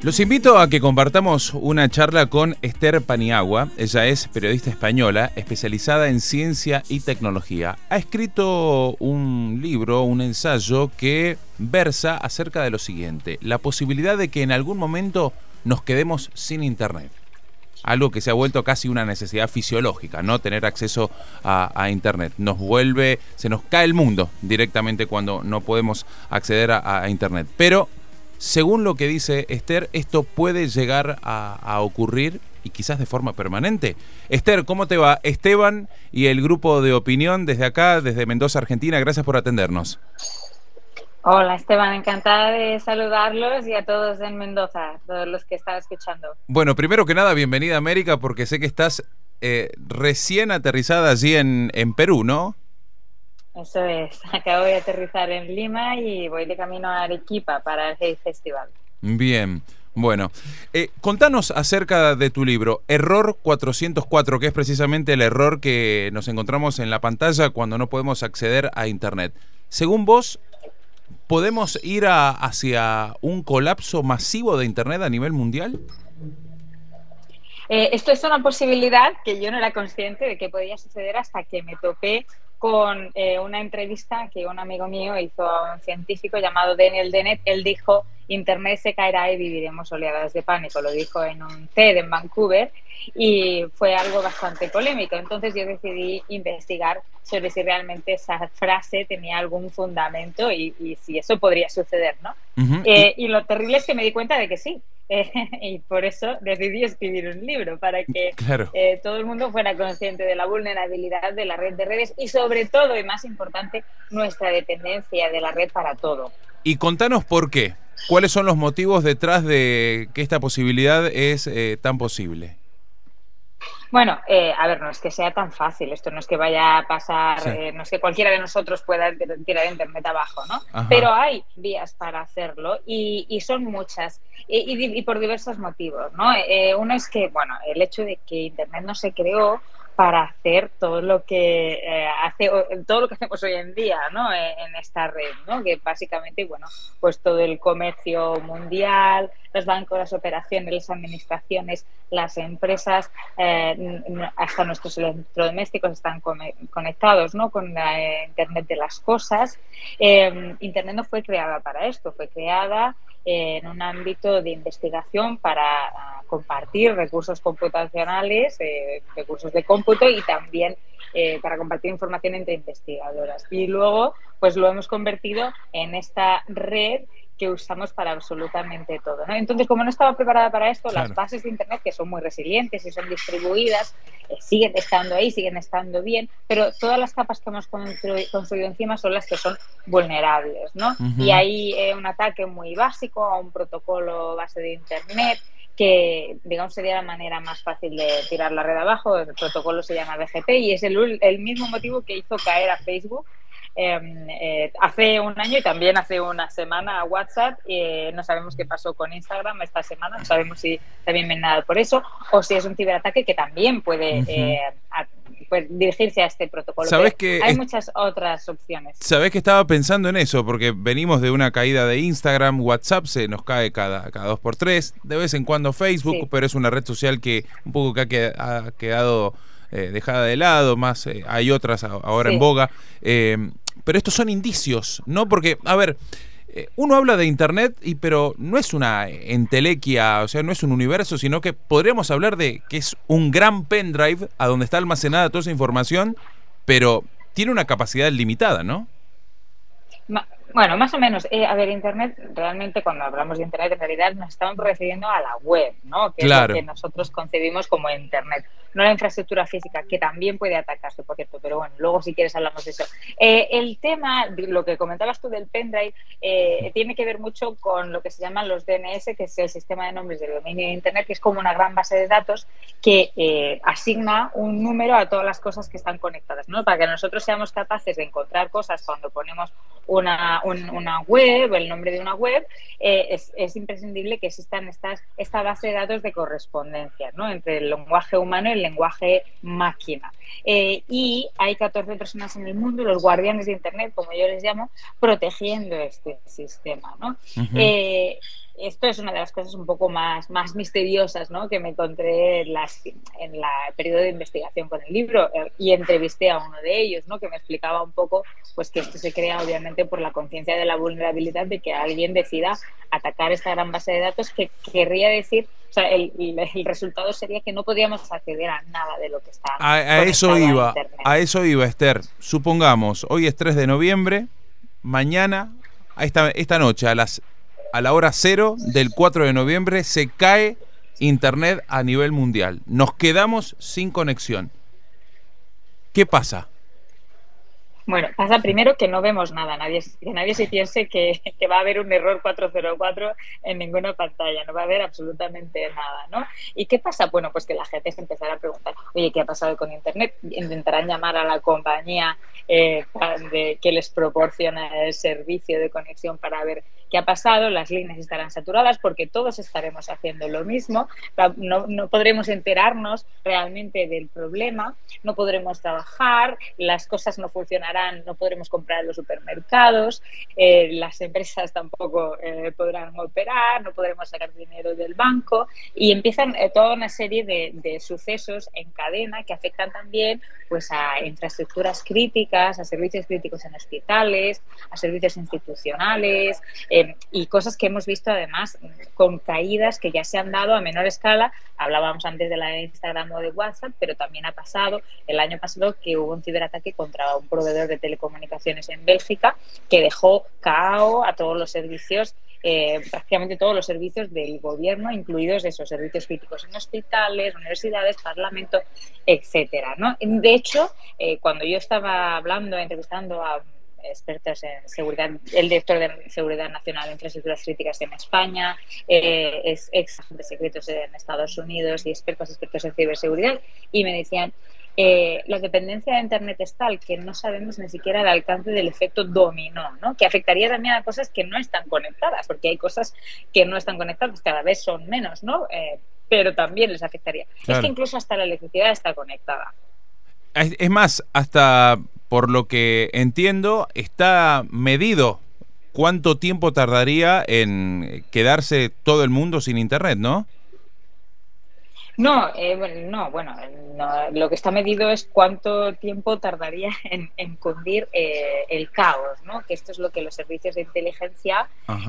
Los invito a que compartamos una charla con Esther Paniagua. Ella es periodista española especializada en ciencia y tecnología. Ha escrito un libro, un ensayo que versa acerca de lo siguiente: la posibilidad de que en algún momento nos quedemos sin internet. Algo que se ha vuelto casi una necesidad fisiológica, ¿no? Tener acceso a internet. Se nos cae el mundo directamente cuando no podemos acceder a internet. Pero, según lo que dice Esther, esto puede llegar a ocurrir y quizás de forma permanente. Esther, ¿cómo te va? Esteban y el grupo de opinión desde acá, desde Mendoza, Argentina, gracias por atendernos. Hola Esteban, encantada de saludarlos y a todos en Mendoza, todos los que están escuchando. Bueno, primero que nada, bienvenida a América, porque sé que estás recién aterrizada allí en Perú, ¿no? Eso es, acabo de aterrizar en Lima y voy de camino a Arequipa para el Hey Festival. Bien, bueno, contanos acerca de tu libro, Error 404, que es precisamente el error que nos encontramos en la pantalla cuando no podemos acceder a internet. Según vos, ¿podemos ir hacia un colapso masivo de internet a nivel mundial? Esto es una posibilidad que yo no era consciente de que podía suceder hasta que me topé con una entrevista que un amigo mío hizo a un científico llamado Daniel Dennett. Él dijo: Internet se caerá y viviremos oleadas de pánico. Lo dijo en un TED en Vancouver y fue algo bastante polémico. Entonces yo decidí investigar sobre si realmente esa frase tenía algún fundamento y si eso podría suceder, ¿no? Uh-huh. Y lo terrible es que me di cuenta de que sí. Y por eso decidí escribir un libro, para que claro, todo el mundo fuera consciente de la vulnerabilidad de la red de redes y, sobre todo, y más importante, nuestra dependencia de la red para todo. Y contanos por qué. ¿Cuáles son los motivos detrás de que esta posibilidad es tan posible? Bueno, a ver, no es que sea tan fácil, esto no es que vaya a pasar, sí. No es que cualquiera de nosotros pueda tirar internet abajo, ¿no? Ajá. Pero hay vías para hacerlo y son muchas y por diversos motivos, ¿no? Uno es que, bueno, el hecho de que internet no se creó para hacer todo lo que hacemos hoy en día, ¿no? En esta red, ¿no? Que básicamente, bueno, pues todo el comercio mundial, los bancos, las operaciones, las administraciones, las empresas, hasta nuestros electrodomésticos están conectados, ¿no? Con la Internet de las cosas. Internet no fue creada para esto, fue creada en un ámbito de investigación para compartir recursos computacionales, recursos de cómputo y también para compartir información entre investigadoras. Y luego, pues lo hemos convertido en esta red que usamos para absolutamente todo, ¿no? Entonces, como no estaba preparada para esto, claro, las bases de Internet, que son muy resilientes y son distribuidas, siguen estando ahí, siguen estando bien, pero todas las capas que hemos construido encima son las que son vulnerables, ¿no? Uh-huh. Y hay un ataque muy básico a un protocolo base de Internet que, digamos, sería la manera más fácil de tirar la red abajo. El protocolo se llama BGP y es el mismo motivo que hizo caer a Facebook hace un año y también hace una semana a WhatsApp. No sabemos qué pasó con Instagram esta semana, no sabemos si también envenenado por eso o si es un ciberataque que también puede dirigirse a este protocolo. ¿Sabes que hay muchas otras opciones? Sabés que estaba pensando en eso, porque venimos de una caída de Instagram, WhatsApp se nos cae cada 2x3, de vez en cuando Facebook, sí, pero es una red social que un poco que ha quedado dejada de lado, más hay otras ahora sí, en boga. Pero estos son indicios, ¿no? Porque, a ver, uno habla de Internet, pero no es una entelequia, o sea, no es un universo, sino que podríamos hablar de que es un gran pendrive a donde está almacenada toda esa información, pero tiene una capacidad limitada, ¿no? Bueno, más o menos. A ver, Internet, realmente cuando hablamos de Internet, en realidad nos estamos refiriendo a la web, ¿no? Que claro, es lo que nosotros concebimos como Internet. No la infraestructura física, que también puede atacarse, por cierto, pero bueno, luego si quieres hablamos de eso. El tema, lo que comentabas tú del pendrive, tiene que ver mucho con lo que se llaman los DNS, que es el sistema de nombres del dominio de Internet, que es como una gran base de datos que asigna un número a todas las cosas que están conectadas, ¿no? Para que nosotros seamos capaces de encontrar cosas cuando ponemos una web, el nombre de una web, es imprescindible que existan esta base de datos de correspondencia, ¿no? Entre el lenguaje humano y el lenguaje máquina. Y hay 14 personas en el mundo, los guardianes de Internet, como yo les llamo, protegiendo este sistema, ¿no? Uh-huh. esto es una de las cosas un poco más misteriosas, ¿no?, que me encontré en la periodo de investigación con el libro, y entrevisté a uno de ellos, ¿no?, que me explicaba un poco pues que esto se crea obviamente por la conciencia de la vulnerabilidad de que alguien decida atacar esta gran base de datos, que querría decir, o sea, el resultado sería que no podíamos acceder a nada de lo que está A eso conectado iba, Internet. a eso iba, Esther. Supongamos, hoy es 3 de noviembre, mañana, esta noche, a la hora 0 del 4 de noviembre, se cae Internet a nivel mundial. Nos quedamos sin conexión. ¿Qué pasa? Bueno, pasa primero que no vemos nada, que nadie se piense que va a haber un error 404 en ninguna pantalla, no va a haber absolutamente nada, ¿no? ¿Y qué pasa? Bueno, pues que la gente se empezará a preguntar, oye, ¿qué ha pasado con Internet? Intentarán llamar a la compañía que les proporciona el servicio de conexión para ver qué ha pasado, las líneas estarán saturadas porque todos estaremos haciendo lo mismo, no podremos enterarnos realmente del problema, no podremos trabajar, las cosas no funcionarán, no podremos comprar en los supermercados, las empresas tampoco podrán operar, no podremos sacar dinero del banco, y empiezan toda una serie de sucesos en cadena que afectan también pues a infraestructuras críticas, a servicios críticos en hospitales, a servicios institucionales, y cosas que hemos visto además con caídas que ya se han dado a menor escala. Hablábamos antes de la de Instagram o de WhatsApp, pero también ha pasado el año pasado que hubo un ciberataque contra un proveedor de telecomunicaciones en Bélgica que dejó cao a todos los servicios, prácticamente todos los servicios del gobierno, incluidos esos servicios críticos en hospitales, universidades, parlamento, etcétera, ¿no? De hecho, cuando yo estaba entrevistando a expertos en seguridad, el director de Seguridad Nacional de Infraestructuras Críticas en España, es ex agentes secretos en Estados Unidos y expertos en ciberseguridad, y me decían, la dependencia de Internet es tal que no sabemos ni siquiera el alcance del efecto dominó, ¿no?, que afectaría también a cosas que no están conectadas, porque hay cosas que no están conectadas, cada vez son menos, ¿no? Pero también les afectaría. Claro. Es que incluso hasta la electricidad está conectada. Es más, hasta por lo que entiendo, está medido cuánto tiempo tardaría en quedarse todo el mundo sin Internet, ¿no? No, lo que está medido es cuánto tiempo tardaría en cundir el caos, ¿no? Que esto es lo que los servicios de inteligencia,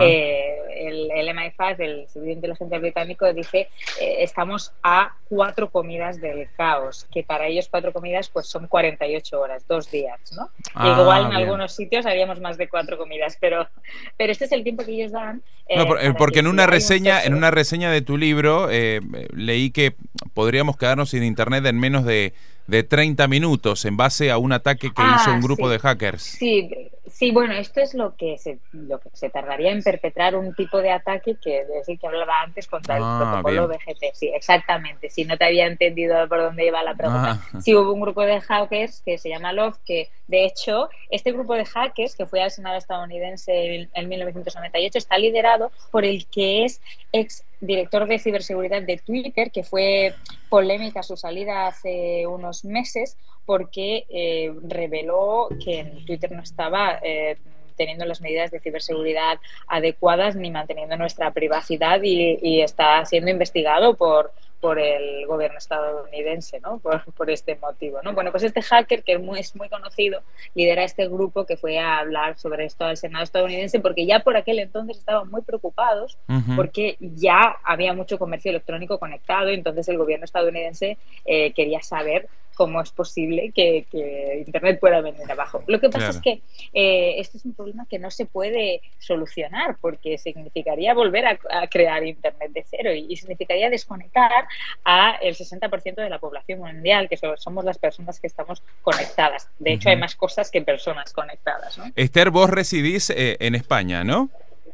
el MI5, el Servicio de Inteligencia Británico, dice, estamos a 4 comidas del caos, que para ellos 4 comidas pues son 48 horas, 2 días, ¿no? Y igual en algunos sitios haríamos más de 4 comidas, pero este es el tiempo que ellos dan. No, porque en una reseña de tu libro leí que podríamos quedarnos sin Internet en menos de 30 minutos en base a un ataque que hizo un grupo de hackers. Sí, bueno, esto es lo que se tardaría en perpetrar un tipo de ataque que hablaba antes contra el protocolo BGP. Sí, exactamente. Si no te había entendido por dónde iba la pregunta. Sí, hubo un grupo de hackers que se llama LOF, que de hecho este grupo de hackers que fue al Senado estadounidense en 1998 está liderado por el que es ex director de ciberseguridad de Twitter, que fue polémica su salida hace unos meses porque reveló que en Twitter no estaba teniendo las medidas de ciberseguridad adecuadas ni manteniendo nuestra privacidad, y está siendo investigado por el gobierno estadounidense, ¿no? Por este motivo, ¿no? Bueno, pues este hacker, que es muy conocido, lidera este grupo que fue a hablar sobre esto al Senado estadounidense, porque ya por aquel entonces estaban muy preocupados porque ya había mucho comercio electrónico conectado, y entonces el gobierno estadounidense quería saber cómo es posible que Internet pueda venir abajo. Lo que pasa es que este es un problema que no se puede solucionar, porque significaría volver a crear Internet de cero, y significaría desconectar a el 60% de la población mundial, que somos las personas que estamos conectadas. De hecho, hay más cosas que personas conectadas, ¿no? Esther, vos residís en España, ¿no?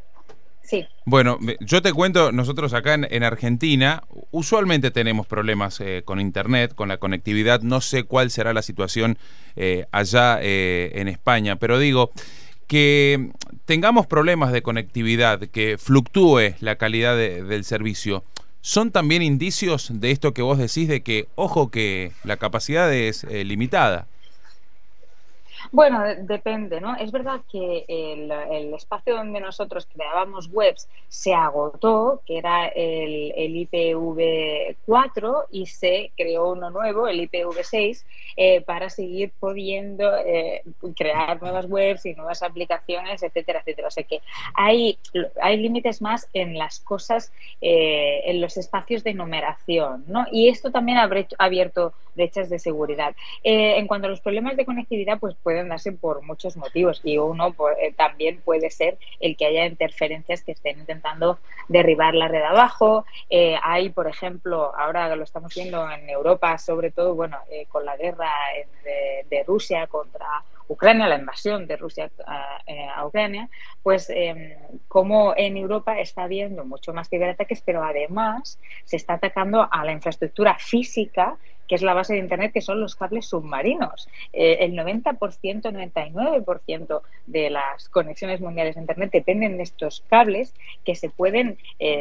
Sí. Bueno, yo te cuento, nosotros acá en Argentina usualmente tenemos problemas con Internet, con la conectividad. No sé cuál será la situación allá en España, pero digo que tengamos problemas de conectividad, que fluctúe la calidad del servicio. ¿Son también indicios de esto que vos decís, de que, ojo, que la capacidad es limitada? Bueno, depende, ¿no? Es verdad que el espacio donde nosotros creábamos webs se agotó, que era el IPv4, y se creó uno nuevo, el IPv6, para seguir pudiendo crear nuevas webs y nuevas aplicaciones, etcétera, etcétera. O sea que hay límites más en las cosas, en los espacios de numeración, ¿no? Y esto también ha abierto brechas de seguridad. En cuanto a los problemas de conectividad, pues pueden darse por muchos motivos, y uno también puede ser el que haya interferencias que estén intentando derribar la red abajo. Hay, por ejemplo, ahora lo estamos viendo en Europa, sobre todo, bueno, con la guerra de Rusia contra Ucrania, la invasión de Rusia a Ucrania, pues como en Europa está habiendo mucho más ciberataques, pero además se está atacando a la infraestructura física, que es la base de Internet, que son los cables submarinos. El 90%, 99% de las conexiones mundiales de Internet dependen de estos cables que se pueden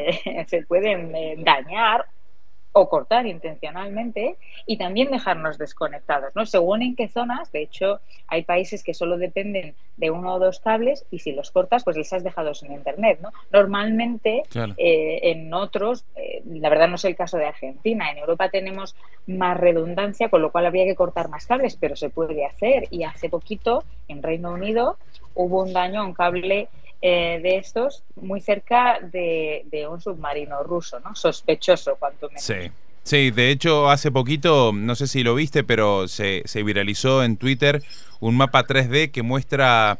dañar o cortar intencionalmente y también dejarnos desconectados, ¿no? Según en qué zonas. De hecho, hay países que solo dependen de uno o dos cables, y si los cortas, pues les has dejado sin Internet, ¿no? Normalmente, Claro. En otros, la verdad no es el caso de Argentina, en Europa tenemos más redundancia, con lo cual habría que cortar más cables, pero se puede hacer. Y hace poquito, en Reino Unido, hubo un daño a un cable de estos muy cerca de un submarino ruso, ¿no? Sospechoso, cuanto menos. Sí. Sí, de hecho hace poquito, no sé si lo viste, pero se viralizó en Twitter un mapa 3D que muestra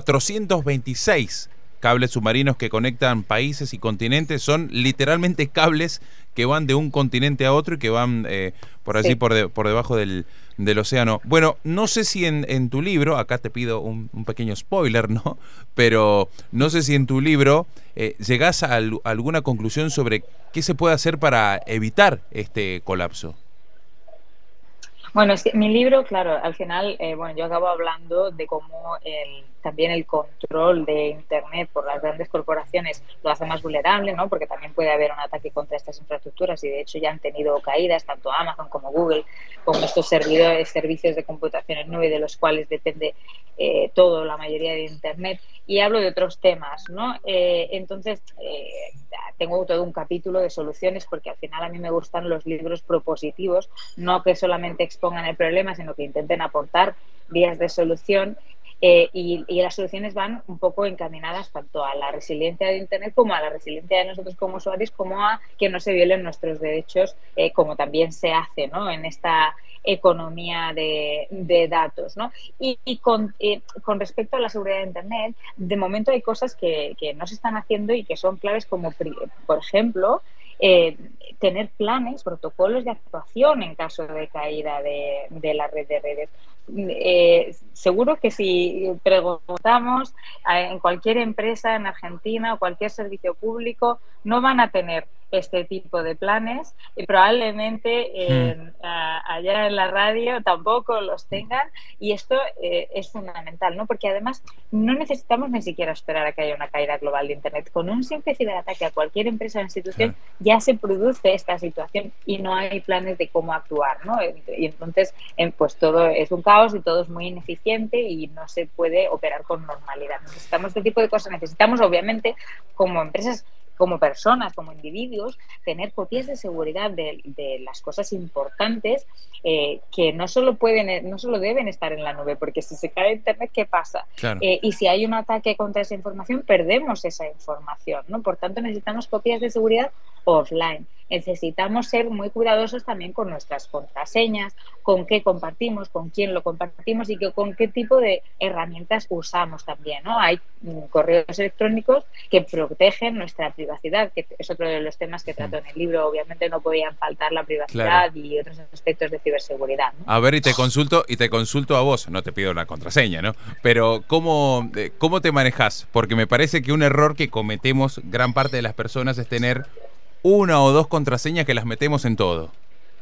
426 cables submarinos que conectan países y continentes. Son literalmente cables que van de un continente a otro y que van por allí, sí, por debajo del océano. Bueno, no sé si en tu libro, acá te pido un pequeño spoiler, ¿no? Pero no sé si en tu libro llegás a alguna conclusión sobre qué se puede hacer para evitar este colapso. Bueno, es que mi libro, claro, al final, bueno, yo acabo hablando de cómo también el control de Internet por las grandes corporaciones lo hace más vulnerable, ¿no? Porque también puede haber un ataque contra estas infraestructuras, y de hecho ya han tenido caídas tanto Amazon como Google, con estos servicios de computación en nube, de los cuales depende la mayoría de Internet. Y hablo de otros temas, ¿no? Entonces, tengo todo un capítulo de soluciones, porque al final a mí me gustan los libros propositivos, no que solamente expongan el problema, sino que intenten aportar vías de solución. Y las soluciones van un poco encaminadas tanto a la resiliencia de Internet como a la resiliencia de nosotros como usuarios, como a que no se violen nuestros derechos, como también se hace, ¿no? En esta economía de datos, ¿no? Y con respecto a la seguridad de Internet, de momento hay cosas que no se están haciendo y que son claves, como por ejemplo tener planes, protocolos de actuación en caso de caída de la red de redes. Seguro que si preguntamos en cualquier empresa en Argentina o cualquier servicio público, no van a tener este tipo de planes, y probablemente allá en la radio tampoco los tengan, y esto es fundamental, ¿no? Porque además no necesitamos ni siquiera esperar a que haya una caída global de Internet. Con un simple ciberataque a cualquier empresa o institución ya se produce esta situación y no hay planes de cómo actuar, ¿no? Y entonces pues todo es un caos y todo es muy ineficiente y no se puede operar con normalidad. Necesitamos este tipo de cosas. Necesitamos, obviamente, como empresas, como personas, como individuos, tener copias de seguridad de las cosas importantes, que no solo deben estar en la nube, porque si se cae Internet, ¿qué pasa? Claro. Y si hay un ataque contra esa información, perdemos esa información, ¿no? Por tanto, necesitamos copias de seguridad offline. Necesitamos ser muy cuidadosos también con nuestras contraseñas, con qué compartimos, con quién lo compartimos y con qué tipo de herramientas usamos también, ¿no? Hay correos electrónicos que protegen nuestra privacidad, que es otro de los temas que trato en el libro. Obviamente no podían faltar la privacidad, claro, y otros aspectos de ciberseguridad, ¿no? A ver, y te consulto a vos, no te pido una contraseña, ¿no? Pero ¿cómo te manejás? Porque me parece que un error que cometemos gran parte de las personas es tener una o dos contraseñas que las metemos en todo.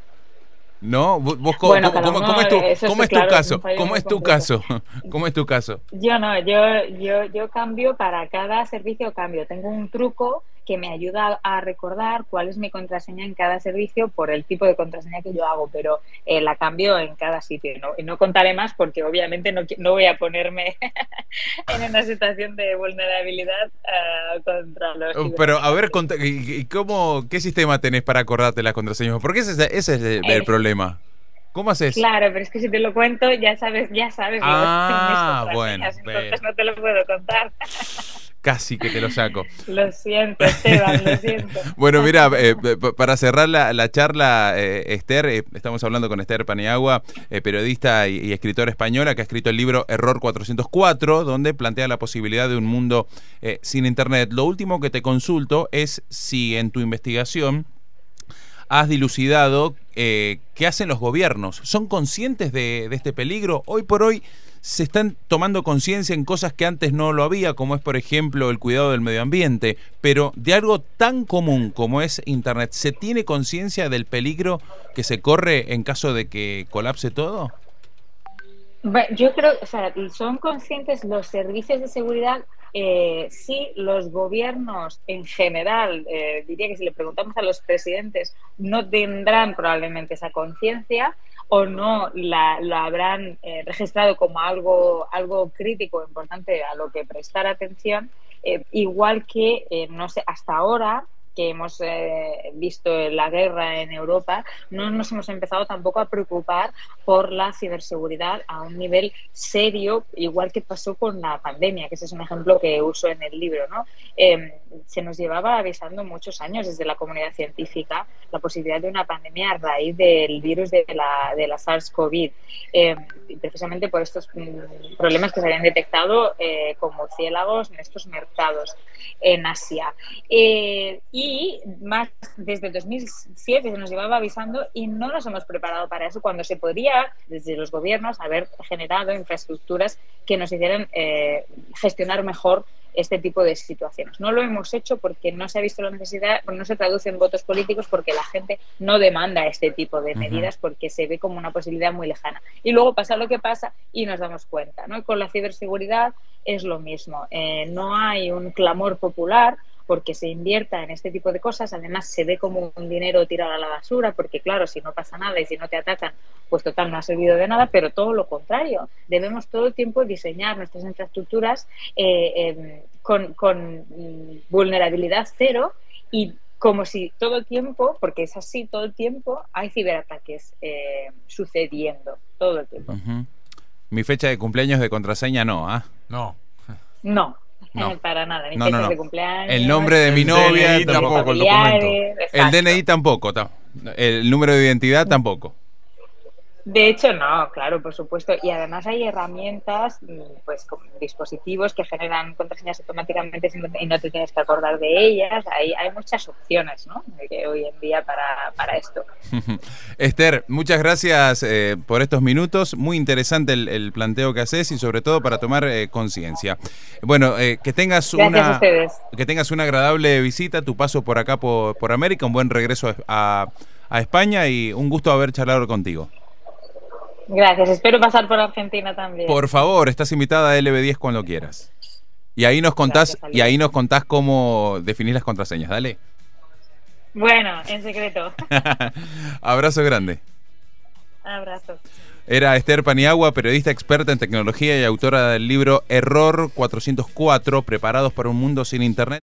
¿No? ¿Vos cómo es tu caso? ¿Cómo es tu caso? ¿Cómo es tu caso? Yo no, yo cambio para cada servicio, cambio. Tengo un truco que me ayuda a recordar cuál es mi contraseña en cada servicio por el tipo de contraseña que yo hago, pero la cambio en cada sitio, ¿no? Y no contaré más porque obviamente no voy a ponerme en una situación de vulnerabilidad contra los... Pero a ver, ¿qué sistema tenés para acordarte las contraseñas? Porque ese es el problema. ¿Cómo haces? Claro, pero es que si te lo cuento ya sabes Ah, mis bueno, entonces no te lo puedo contar. Casi que te lo saco. Lo siento, Esteban, lo siento. Bueno, mira, para cerrar la charla, Esther, estamos hablando con Esther Paniagua, periodista y escritora española que ha escrito el libro Error 404, donde plantea la posibilidad de un mundo sin Internet. Lo último que te consulto es si en tu investigación has dilucidado qué hacen los gobiernos. ¿Son conscientes de este peligro? Hoy por hoy se están tomando conciencia en cosas que antes no lo había, como es, por ejemplo, el cuidado del medio ambiente, pero de algo tan común como es Internet, ¿se tiene conciencia del peligro que se corre en caso de que colapse todo? Yo creo, o sea, son conscientes los servicios de seguridad. Sí, los gobiernos en general, diría que si le preguntamos a los presidentes, no tendrán probablemente esa conciencia o no la habrán registrado como algo crítico, importante a lo que prestar atención, igual que, no sé, hasta ahora que hemos visto la guerra en Europa, no nos hemos empezado tampoco a preocupar por la ciberseguridad a un nivel serio, igual que pasó con la pandemia, que ese es un ejemplo que uso en el libro, ¿no? Se nos llevaba avisando muchos años desde la comunidad científica la posibilidad de una pandemia a raíz del virus de la SARS-CoV, precisamente por estos problemas que se habían detectado con murciélagos en estos mercados en Asia. Y más desde 2007 se nos llevaba avisando y no nos hemos preparado para eso cuando se podría, desde los gobiernos, haber generado infraestructuras que nos hicieran gestionar mejor este tipo de situaciones. No lo hemos hecho porque no se ha visto la necesidad, no se traduce en votos políticos, porque la gente no demanda este tipo de medidas porque se ve como una posibilidad muy lejana. Y luego pasa lo que pasa y nos damos cuenta, ¿no? Y con la ciberseguridad es lo mismo. No hay un clamor popular porque se invierta en este tipo de cosas. Además, se ve como un dinero tirado a la basura, porque claro, si no pasa nada y si no te atacan, pues total, no ha servido de nada, pero todo lo contrario. Debemos todo el tiempo diseñar nuestras infraestructuras con vulnerabilidad cero y como si todo el tiempo, porque es así todo el tiempo, hay ciberataques sucediendo todo el tiempo. Mi fecha de cumpleaños de contraseña no, ¿ah? No. No, para nada. Ni no. de cumpleaños, el nombre de mi novia DNI tampoco, el documento. El DNI tampoco. El número de identidad tampoco. De hecho, no, claro, por supuesto. Y además hay herramientas, pues con dispositivos que generan contraseñas automáticamente y no te tienes que acordar de ellas. Hay muchas opciones, ¿no? Hoy en día para esto. Esther, muchas gracias por estos minutos. Muy interesante el planteo que haces y sobre todo para tomar conciencia. Bueno, que tengas una agradable visita, tu paso por acá por América, un buen regreso a España y un gusto haber charlado contigo. Gracias, espero pasar por Argentina también. Por favor, estás invitada a LB10 cuando quieras. Y ahí nos contás, cómo definís las contraseñas, dale. Bueno, en secreto. Abrazo grande. Abrazo. Era Esther Paniagua, periodista experta en tecnología y autora del libro Error 404, Preparados para un mundo sin Internet.